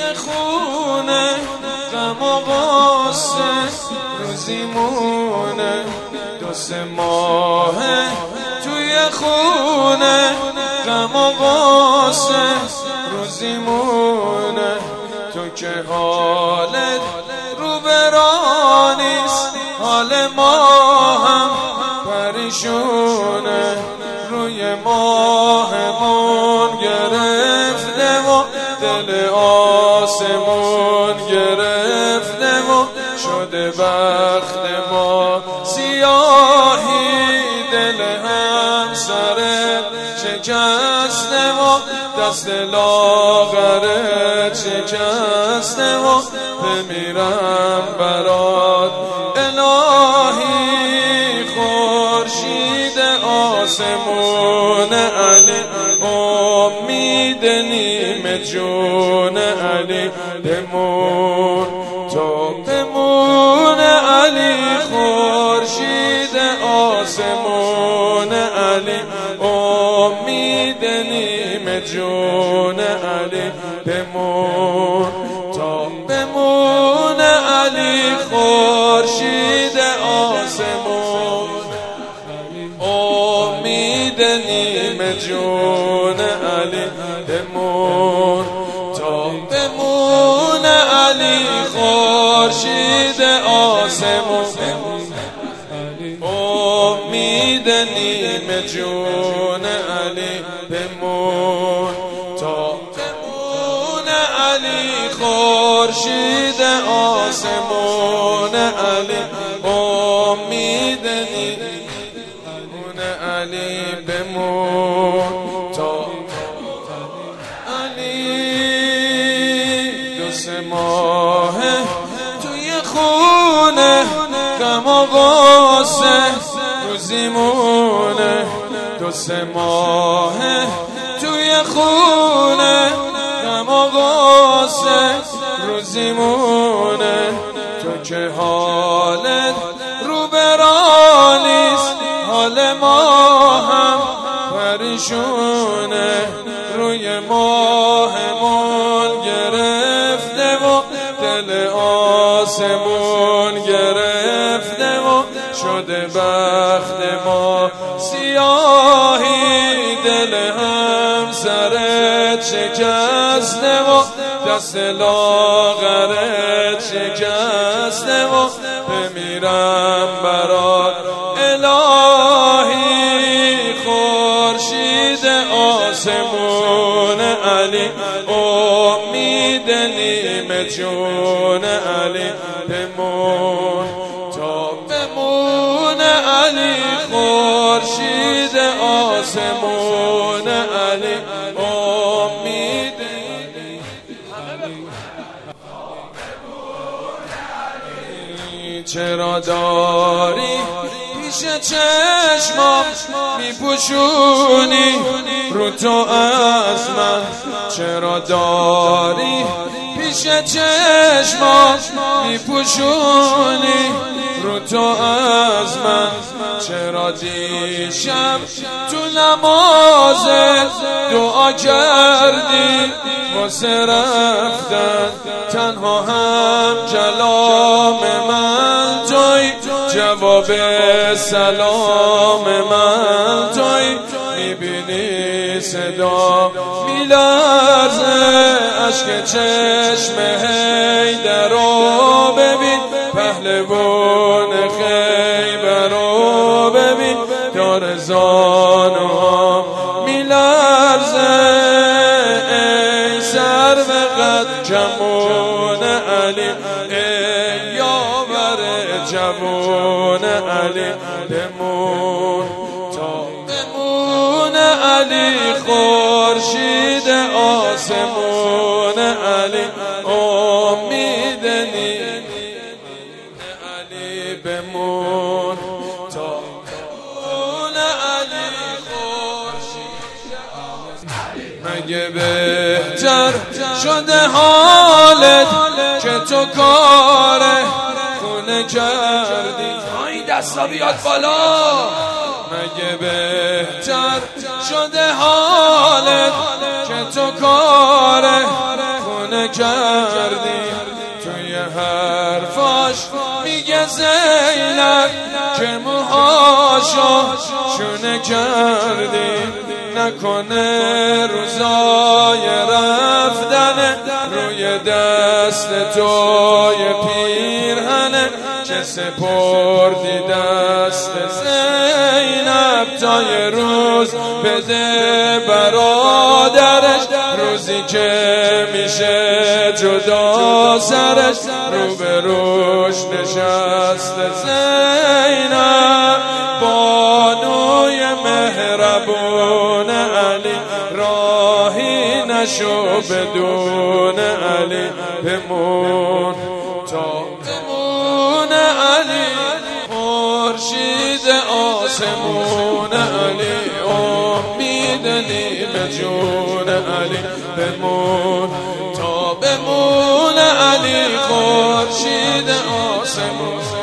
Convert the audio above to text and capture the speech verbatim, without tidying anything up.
توی خونه غم و غصه روزیمونه، دو سه ماهه توی خونه غم و غصه روزیمونه. تو که حالت رو برانیست، حال ما هم پریشونه. روی ماهمون گرفته و دل آسمون گرفته و شده بخت ما سیاهی. دل هم سرت شکسته و دست لاغرت شکسته و بمیرم برات الهی. خورشید آسمون علی، امید نیمه جون علی. بمون تو بمون علی، خورشید آسمون علی، امید نیمه جون علی. بمون تا بمون علی، خورشید آسمون امید نیمه جون علی. بمون تا بمون علی، خورشید آسمون امید نیمه جون علی. بمون تا بمون علی، خورشید آسمون علی، امید نیمه علی. بمون تا علی. دو سه ماهه توی خونه غم و غصه روزیمونه. دو سه ماهه توی خونه غم و غصه روزیمونه. تو که حالت رو برانیست، حال ما هم پریشونه. روی ماهمون گرفته و دل آسمون گرفته و شده بخت ما سیاهی. دل هم سرت شکسته و دست لاغرت شکسته و بمیرم برات الهی. خورشید آسمون علی، امید نیمه جون علی. بمون تا بمون علی، خورشید آسمون علی، امید چرا داری پیش چشمام میپوشونی رو تو از من؟ چرا داری پیش چشمام میپوشونی رو تو از من؟ چرا دیشب تو نمازت دعا کردی واسه رفتن؟ تنها هم کلام من توی، جواب سلام من توی. میبینی صدا میلرزه، عشق چشم حیدر رو ببین، پهلوان خیبر رو ببین. دار زانوها میلرزه، ای سرو قد جمون علی، ای یاور جوون علی. بمون تا بمون علی، خورشید آسمون علی، امید نیمه علی. بمون تا بمون علی، خورشید آسمون. مگه بهتر شده حالت که تو کار خونه کردی؟ این دستا بیاد بالا. مگه بهتر شده حالت که تو کار خونه کردی. توی حرفاش میگه زینب که موهاشو شونه کردی. نکنه روزای رفتن روی دست توی پیرهنه که سپردی دست زینب تا یه روز بده برادرش، روزی که میشه جدا سرش رو به روش نشست زینب. بانوی مهربون علی راهی نشو بدون علی، بمون تا بمون علی خورشید آسمون علی، امید نیمه جون علی، بمون تا بمون علی خورشید آسمون.